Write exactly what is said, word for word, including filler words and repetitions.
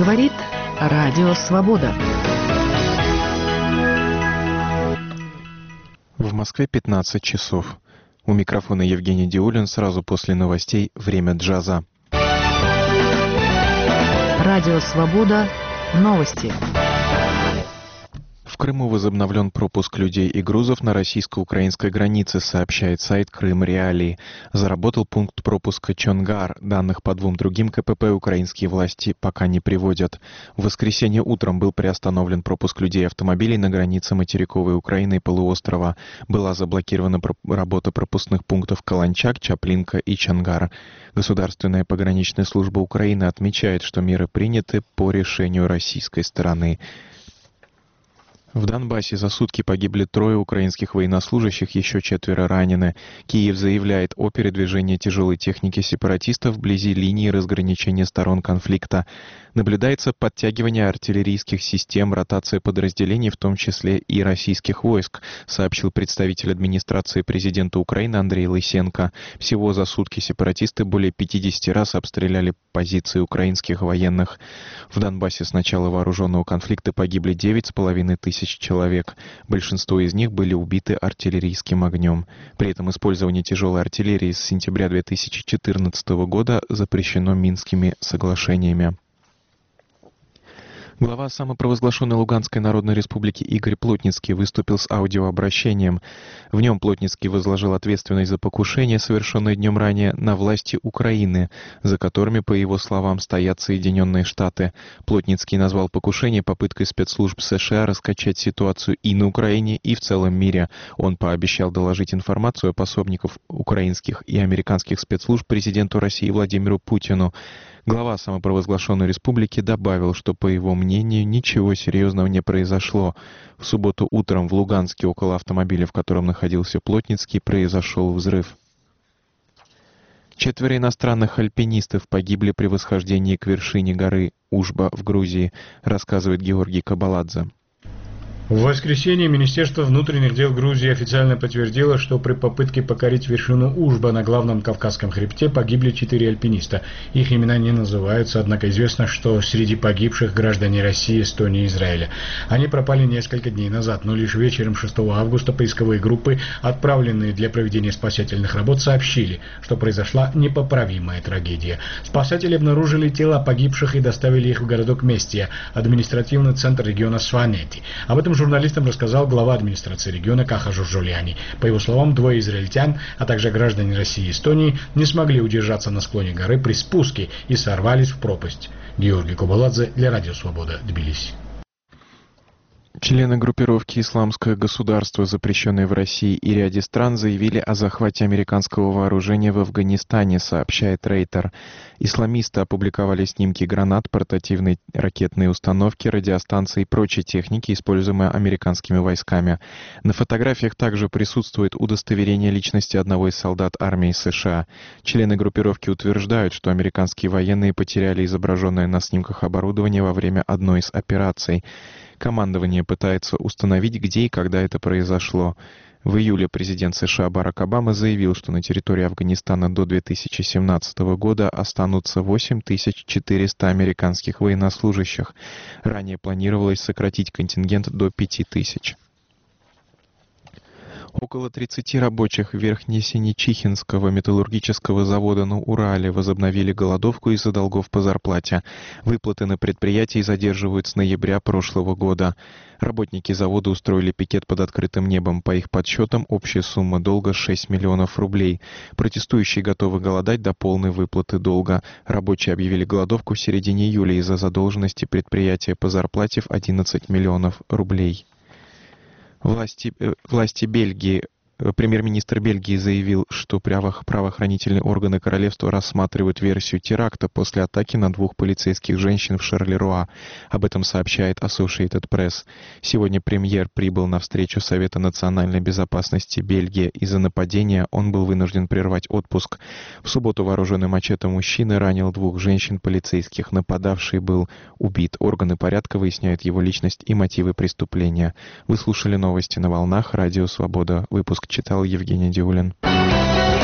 Говорит Радио Свобода. В Москве пятнадцать часов. У микрофона Евгений Диулин. Сразу после новостей «Время джаза». Радио Свобода. Новости. В Крыму возобновлен пропуск людей и грузов на российско-украинской границе, сообщает сайт Крым Реалии. Заработал пункт пропуска Чонгар. Данных по двум другим КПП украинские власти пока не приводят. В воскресенье утром был приостановлен пропуск людей и автомобилей на границе материковой Украины и полуострова. Была заблокирована работа пропускных пунктов Каланчак, Чаплинка и Чонгар. Государственная пограничная служба Украины отмечает, что меры приняты по решению российской стороны. В Донбассе за сутки погибли трое украинских военнослужащих, еще четверо ранены. Киев заявляет о передвижении тяжелой техники сепаратистов вблизи линии разграничения сторон конфликта. Наблюдается подтягивание артиллерийских систем, ротация подразделений, в том числе и российских войск, сообщил представитель администрации президента Украины Андрей Лысенко. Всего за сутки сепаратисты более пятьдесят раз обстреляли позиции украинских военных. В Донбассе с начала вооруженного конфликта погибли девять с половиной тысяч человек. Большинство из них были убиты артиллерийским огнем. При этом использование тяжелой артиллерии с сентября две тысячи четырнадцатого года запрещено Минскими соглашениями. Глава самопровозглашенной Луганской Народной Республики Игорь Плотницкий выступил с аудиообращением. В нем Плотницкий возложил ответственность за покушение, совершенное днем ранее, на власти Украины, за которыми, по его словам, стоят Соединенные Штаты. Плотницкий назвал покушение попыткой спецслужб США раскачать ситуацию и на Украине, и в целом мире. Он пообещал доложить информацию о пособниках украинских и американских спецслужб президенту России Владимиру Путину. Глава самопровозглашенной республики добавил, что, по его мнению, ничего серьезного не произошло. В субботу утром в Луганске около автомобиля, в котором находился Плотницкий, произошел взрыв. Четверо иностранных альпинистов погибли при восхождении к вершине горы Ужба в Грузии, рассказывает Георгий Кабаладзе. В воскресенье Министерство внутренних дел Грузии официально подтвердило, что при попытке покорить вершину Ужба на главном Кавказском хребте погибли четыре альпиниста. Их имена не называются, однако известно, что среди погибших граждане России, Эстонии и Израиля. Они пропали несколько дней назад, но лишь вечером шестого августа поисковые группы, отправленные для проведения спасательных работ, сообщили, что произошла непоправимая трагедия. Спасатели обнаружили тела погибших и доставили их в городок Местия, административный центр региона Сванети. Об этом журналистам рассказал глава администрации региона Каха Журжуляни. По его словам, двое израильтян, а также граждане России и Эстонии не смогли удержаться на склоне горы при спуске и сорвались в пропасть. Георгий Кабаладзе для Радио Свобода, Тбилиси. Члены группировки «Исламское государство», запрещенной в России и ряде стран, заявили о захвате американского вооружения в Афганистане, сообщает Рейтер. Исламисты опубликовали снимки гранат, портативной ракетной установки, радиостанций и прочей техники, используемой американскими войсками. На фотографиях также присутствует удостоверение личности одного из солдат армии США. Члены группировки утверждают, что американские военные потеряли изображенное на снимках оборудование во время одной из операций. Командование пытается установить, где и когда это произошло. В июле президент США Барак Обама заявил, что на территории Афганистана до две тысячи семнадцатого года останутся восемь тысяч четыреста американских военнослужащих. Ранее планировалось сократить контингент до пяти тысяч. Около тридцати рабочих Верхнесинечихинского металлургического завода на Урале возобновили голодовку из-за долгов по зарплате. Выплаты на предприятии задерживают с ноября прошлого года. Работники завода устроили пикет под открытым небом. По их подсчетам, общая сумма долга шесть миллионов рублей. Протестующие готовы голодать до полной выплаты долга. Рабочие объявили голодовку в середине июля из-за задолженности предприятия по зарплате в одиннадцать миллионов рублей. Власти, э, власти Бельгии, э, премьер-министр Бельгии заявил, что правоохранительные органы королевства рассматривают версию теракта после атаки на двух полицейских женщин в Шарлеруа. Об этом сообщает Associated Press. Сегодня премьер прибыл на встречу Совета национальной безопасности Бельгии. Из-за нападения он был вынужден прервать отпуск. В субботу вооруженный мачете мужчина ранил двух женщин-полицейских. Нападавший был убит. Органы порядка выясняют его личность и мотивы преступления. Вы слушали новости на волнах Радио Свобода. Выпуск читал Евгений Диулин.